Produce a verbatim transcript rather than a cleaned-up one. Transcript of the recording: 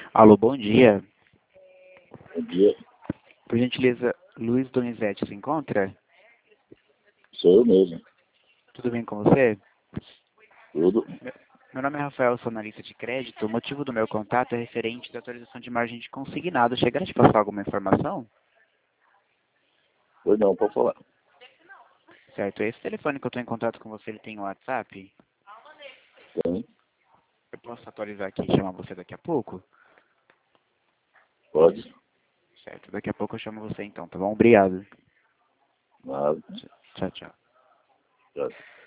Alô, bom dia. Bom dia, Por gentileza, Luiz Donizete se encontra? sou eu mesmo. Tudo bem com você? Tudo. Meu nome é Rafael, sou analista de crédito. O motivo do meu contato é referente da atualização de margem de consignado. Chegaram a te passar alguma informação? Pois não, pode falar. Certo, esse telefone que eu estou em contato com você, ele tem o WhatsApp? Tem? Eu posso atualizar aqui e chamar você daqui a pouco? Pode? Certo, daqui a pouco eu chamo você então, tá bom? Obrigado. Nada. Tchau, tchau. Já.